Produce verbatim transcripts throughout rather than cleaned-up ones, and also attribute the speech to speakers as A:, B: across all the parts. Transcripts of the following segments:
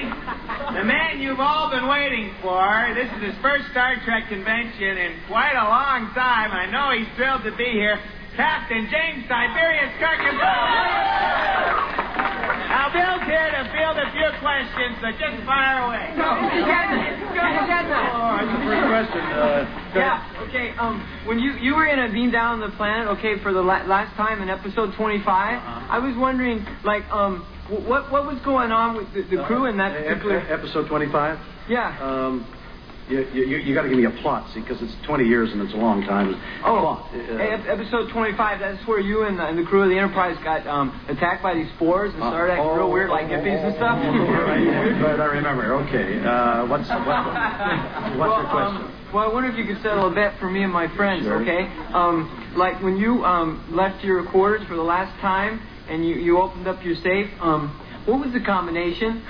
A: the man you've all been waiting for. This is his first Star Trek convention in quite a long time. I know he's thrilled to be here. Captain James Tiberius Kirk himself. Now, Bill's here to field a few questions, so just fire away.
B: No, you got it. Go ahead.
C: Oh, that's the first question. Uh,
B: yeah, okay, um, when you, you were in a beam down the planet, okay, for the la- last time in episode twenty-five, uh-huh. I was wondering, like, um, what what was going on with the, the crew in that
C: uh,
B: particular...
C: Episode twenty-five?
B: Yeah.
C: Um... You, you, you got to give me a plot, see, because it's twenty years and it's a long time.
B: Oh,
C: plot. Uh,
B: hey, episode twenty-five, that's where you and the, and the crew of the Enterprise got um, attacked by these spores and started acting
C: oh,
B: real weird, like
C: oh,
B: hippies
C: oh,
B: and stuff.
C: Oh, right, right, I remember. Okay. Uh, what's what, what's
B: well,
C: your question?
B: Um, well, I wonder if you could settle a bet for me and my friends,
C: sure.
B: okay? Um, like when you um, left your quarters for the last time and you, you opened up your safe, um, what was the combination?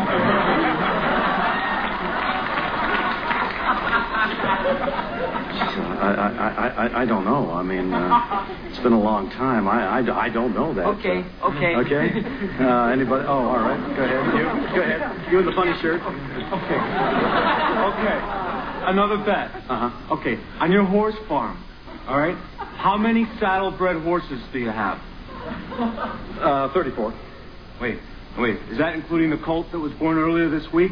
C: I, I, I, I don't know. I mean, uh, it's been a long time. I, I, I don't know that.
B: Okay,
C: uh,
B: okay.
C: Okay? Uh, anybody? Oh, all right. Go ahead. You, go ahead. You in the funny shirt.
D: Okay. Okay. Another bet.
C: Uh-huh.
D: Okay. On your horse farm, all right, how many saddle-bred horses do you have?
C: Uh, thirty-four.
D: Wait. Wait, is that including the colt that was born earlier this week?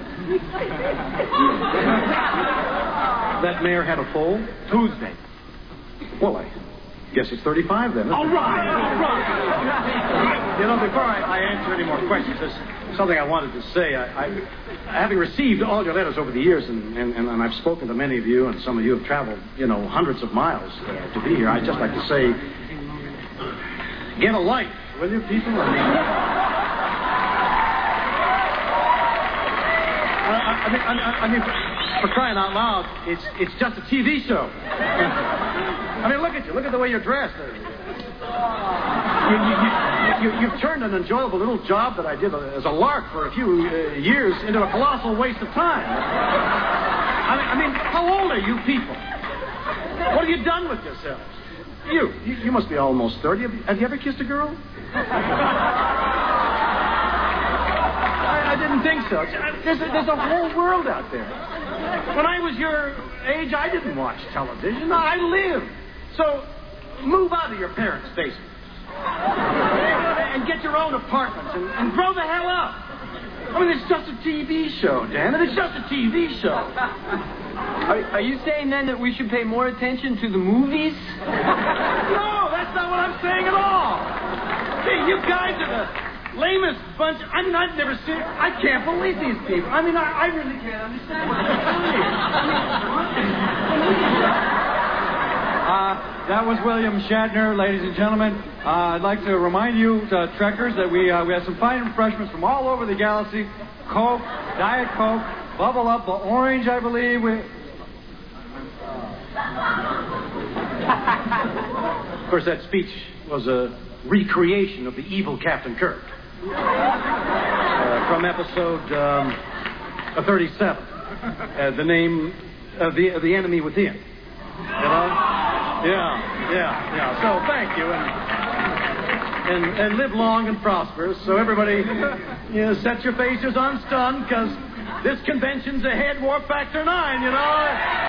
C: That mare had a foal?
D: Tuesday.
C: Well, I guess it's thirty-five then.
D: All right, all right.
C: You know, before I, I answer any more questions, there's something I wanted to say. I, I, having received all your letters over the years, and, and, and I've spoken to many of you, and some of you have traveled, you know, hundreds of miles uh, to be here, I'd just like to say, get a life, will you, people? I mean... I, I mean, I, I mean, for crying out loud, it's it's just a T V show. I mean, look at you. Look at the way you're dressed. You, you, you, you, you've turned an enjoyable little job that I did as a lark for a few uh, years into a colossal waste of time. I mean, I mean, how old are you people? What have you done with yourselves? You, you, you must be almost thirty. Have you, have you ever kissed a girl? I didn't think so. There's a, there's a whole world out there. When I was your age, I didn't watch television. I lived. So move out of your parents' basement. And get your own apartments and, and grow the hell up. I mean, it's just a T V show, Dan. It's just a T V show.
B: Are, are you saying, then, that we should pay more attention to the movies?
C: No, that's not what I'm saying at all. Hey, you guys are the... lamest bunch. I mean, I've never seen... I can't believe these people. I mean, I, I really can't understand what they're doing.
D: Uh, that was William Shatner, ladies and gentlemen. Uh, I'd like to remind you, uh, Trekkers, that we uh, we have some fine refreshments from all over the galaxy. Coke, Diet Coke, Bubble Up, the Orange, I believe. We...
C: Of course, that speech was a recreation of the evil Captain Kirk. Uh, from episode um, thirty-seven, uh, the name of the of the enemy within. You know? Yeah, yeah, yeah. So thank you, and and, and live long and prosperous. So everybody, you know, set your faces on stun, because this convention's a head warp factor nine. You know.